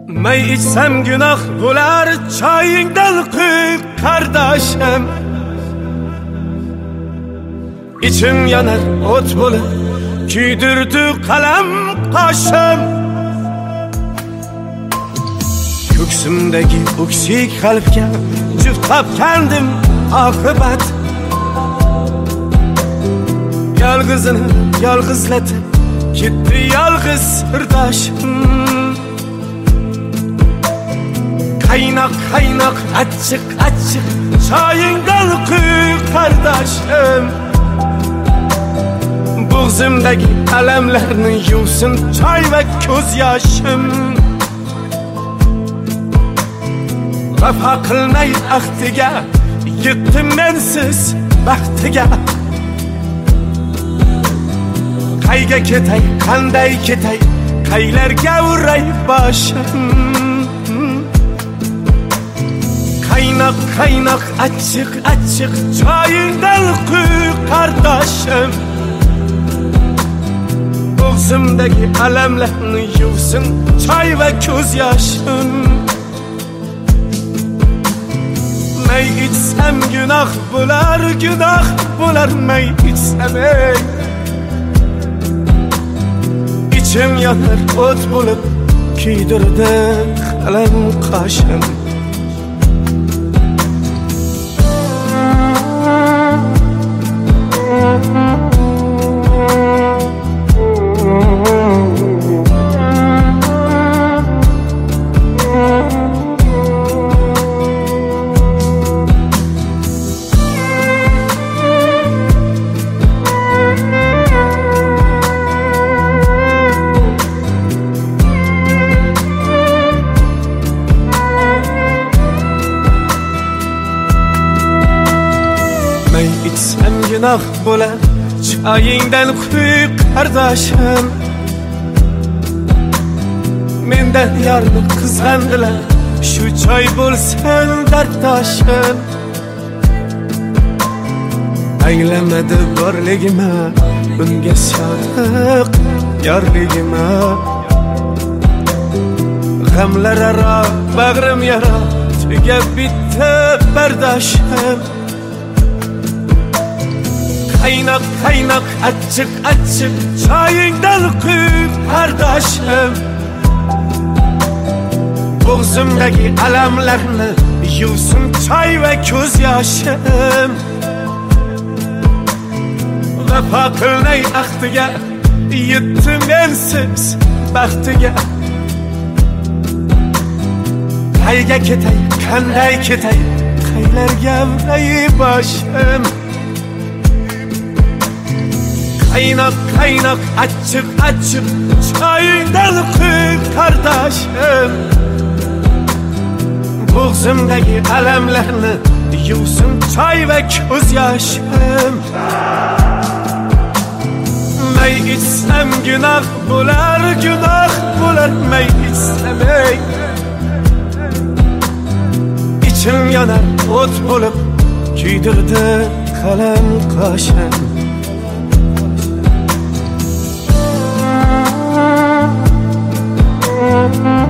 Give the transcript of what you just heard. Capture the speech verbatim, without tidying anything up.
May içsem günah bo'lar, choyingdan quy qardoshim. İçim yanar o't bo'lib, kuydirdi qalam qoshim. Ko'ksimdagi o'ksik qalbga juft topgandim oqibat. Yolg'izini yolg'izlatib ketdi yolg'iz sirdoshim. Qaynoq qaynoq achchiq achchiq choyingdan quy qardoshim. Bo'g'zimdagi alamlarni yuvsin choy va ko'z yoshim. Vafo qilmay ahdiga yetdim mensiz baxtiga. Qayga ketay, qanday ketay, qaylarga uray boshim. Qaynoq qaynoq achchiq achchiq choyingdan quy qardoshim. Bo'g'zimdagi alamlarni yuvsin choy va ko'z yoshim. May içsem günah bo'lar, günah bo'lar may içsem ey. İçim yanar o't bo'lib, kuydirdi qalam qoshim. May içsem günah bo'lar, choyingdan quy qardoshim. Mendan yorni qizg'andilar, shu choy bo'lsin darddoshim. Anglamadi borligima, bunga sodiq yorligima. G'amlar aro bag'rim yara, tugab bitti bardoshim. Qaynoq qaynoq achchiq achchiq choyingdan quy qardoshim. Bo'g'zimdagi alamlarni yuvsin choy va ko'z yoshim. Vafo qilmay ahdiga yetdim mensiz baxtiga. Qayga ketay, qanday ketay, qaylarga uray boshim. Qaynoq qaynoq achchiq achchiq choyingdan quy qardoshim. Bo'g'zimdagi alamlarni yuvsin choy va ko'z yoshim. May içsem günah bo'lar, günah bo'lar may içsem ey. İçim yanar o't bo'lib, kuydirdi qalam qoshim. Mm-hmm.